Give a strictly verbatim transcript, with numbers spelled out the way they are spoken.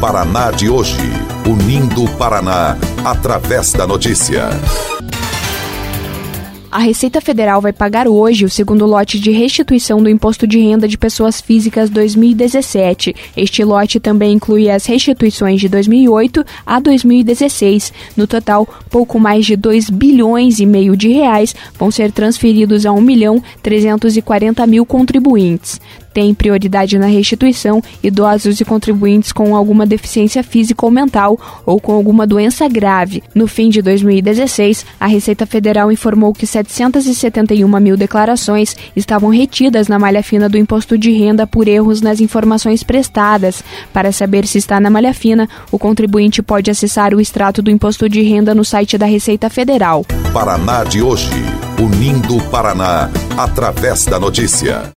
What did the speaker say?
Paraná de hoje, unindo o Paraná através da notícia. A Receita Federal vai pagar hoje o segundo lote de restituição do Imposto de Renda de Pessoas Físicas dois mil e dezessete. Este lote também inclui as restituições de dois mil e oito a dois mil e dezesseis. No total, pouco mais de dois bilhões e meio de reais vão ser transferidos a um milhão trezentos e quarenta mil contribuintes. Tem prioridade na restituição idosos e contribuintes com alguma deficiência física ou mental ou com alguma doença grave. No fim de dois mil e dezesseis, a Receita Federal informou que setecentos e setenta e uma mil declarações estavam retidas na malha fina do Imposto de Renda por erros nas informações prestadas. Para saber se está na malha fina, o contribuinte pode acessar o extrato do Imposto de Renda no site da Receita Federal. Paraná de hoje, unindo o Paraná através da notícia.